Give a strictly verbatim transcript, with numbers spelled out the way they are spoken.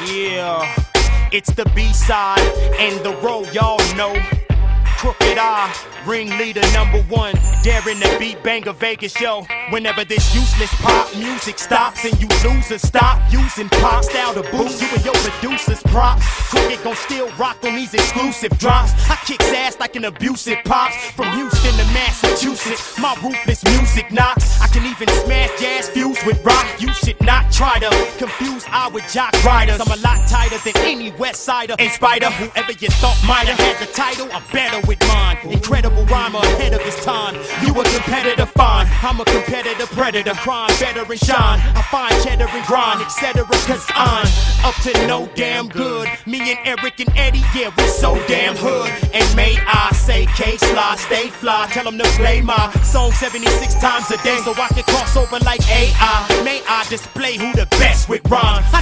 Yeah, it's the B-side and the road y'all know. Crooked Eye, ringleader number one, daring to beat Banger Vegas show. Whenever this useless pop music stops and you losers stop using pop style to boost you and your producers props. Crooked gon' still rock on these exclusive drops. I kicks ass like an abusive pops. From Houston to Massachusetts, my ruthless music knocks. I can even smash jazz fused with rock. You should not try to confuse I with jock riders. I'm a lot tighter than any West Sider. And Spider, whoever you thought might have had the title, I'm better with mine. Incredible rhymer ahead of his time. You a competitor, fine. I'm a competitor, predator, crime, better and shine. I find cheddar and grind, et cetera. Cause I'm up to no damn good. Me and Eric and Eddie, yeah, we so damn hood. And may I say, K-Sly, stay fly. Tell them to play my song seventy-six times a day so I can cross over like A I. May I display who the best with rhyme.